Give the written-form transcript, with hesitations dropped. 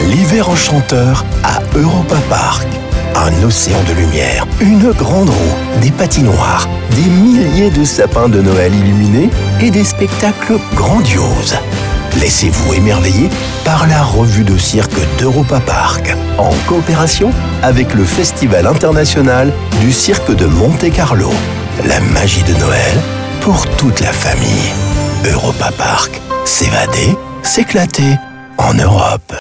L'hiver enchanteur à Europa Park. Un océan de lumière, une grande roue, des patinoires, des milliers de sapins de Noël illuminés et des spectacles grandioses. Laissez-vous émerveiller par la revue de cirque d'Europa Park, en coopération avec le Festival international du cirque de Monte-Carlo. La magie de Noël pour toute la famille. Europa Park, s'évader, s'éclater en Europe.